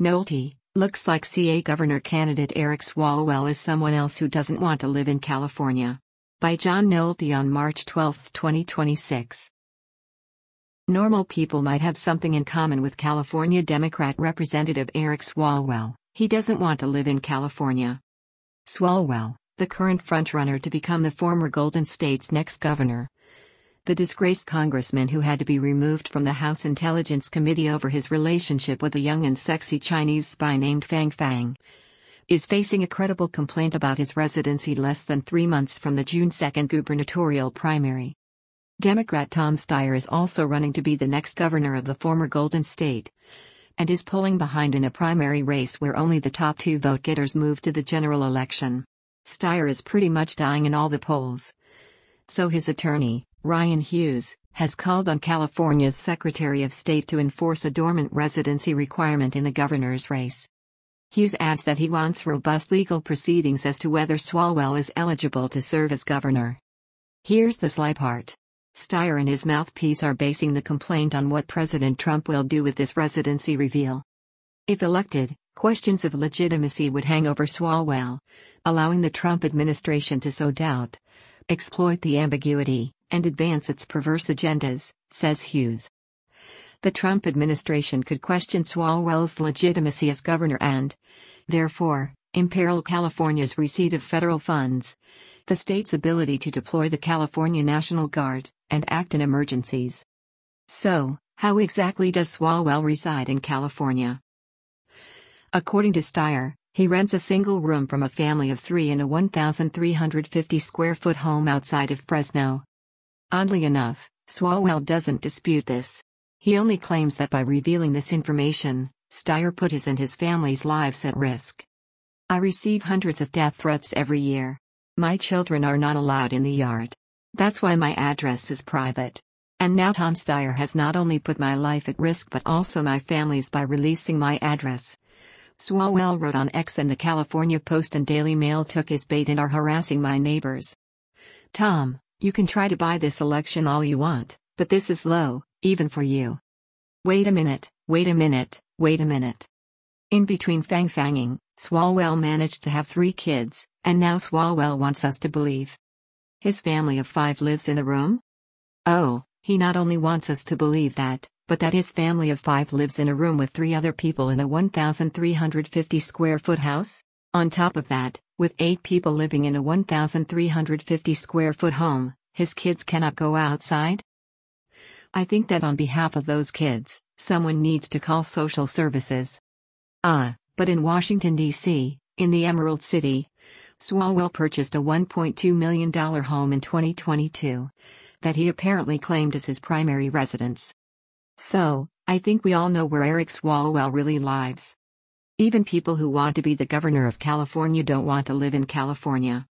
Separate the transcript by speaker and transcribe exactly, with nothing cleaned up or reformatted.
Speaker 1: Nolte, looks like C A governor candidate Eric Swalwell is someone else who doesn't want to live in California. By John Nolte on March twelfth, twenty twenty-six. Normal people might have something in common with California Democrat Representative Eric Swalwell. He doesn't want to live in California. Swalwell, the current frontrunner to become the former Golden State's next governor, the disgraced congressman who had to be removed from the House Intelligence Committee over his relationship with a young and sexy Chinese spy named Fang Fang, is facing a credible complaint about his residency less than three months from the June second gubernatorial primary. Democrat Tom Steyer is also running to be the next governor of the former Golden State, and is pulling behind in a primary race where only the top two vote-getters move to the general election. Steyer is pretty much dying in all the polls. So his attorney, Ryan Hughes, has called on California's Secretary of State to enforce a dormant residency requirement in the governor's race. Hughes adds that he wants robust legal proceedings as to whether Swalwell is eligible to serve as governor. Here's the sly part. Steyer and his mouthpiece are basing the complaint on what President Trump will do with this residency reveal. If elected, questions of legitimacy would hang over Swalwell, allowing the Trump administration to sow doubt, exploit the ambiguity, and advance its perverse agendas, says Hughes. The Trump administration could question Swalwell's legitimacy as governor and, therefore, imperil California's receipt of federal funds, the state's ability to deploy the California National Guard, and act in emergencies. So, how exactly does Swalwell reside in California? According to Steyer, he rents a single room from a family of three in a one thousand three hundred fifty square foot home outside of Fresno. Oddly enough, Swalwell doesn't dispute this. He only claims that by revealing this information, Steyer put his and his family's lives at risk. I receive hundreds of death threats every year. My children are not allowed in the yard. That's why my address is private. And now Tom Steyer has not only put my life at risk but also my family's by releasing my address. Swalwell wrote on X, and the California Post and Daily Mail took his bait and are harassing my neighbors. Tom, you can try to buy this election all you want, but this is low, even for you. Wait a minute, wait a minute, wait a minute. In between Fang Fanging, Swalwell managed to have three kids, and now Swalwell wants us to believe his family of five lives in a room? Oh, he not only wants us to believe that, but that his family of five lives in a room with three other people in a one thousand three hundred fifty square foot house? On top of that, with eight people living in a one thousand three hundred fifty square foot home, his kids cannot go outside? I think that on behalf of those kids, someone needs to call social services. Ah, but in Washington, D C, in the Emerald City, Swalwell purchased a one point two million dollars home in twenty twenty-two that he apparently claimed as his primary residence. So, I think we all know where Eric Swalwell really lives. Even people who want to be the governor of California don't want to live in California.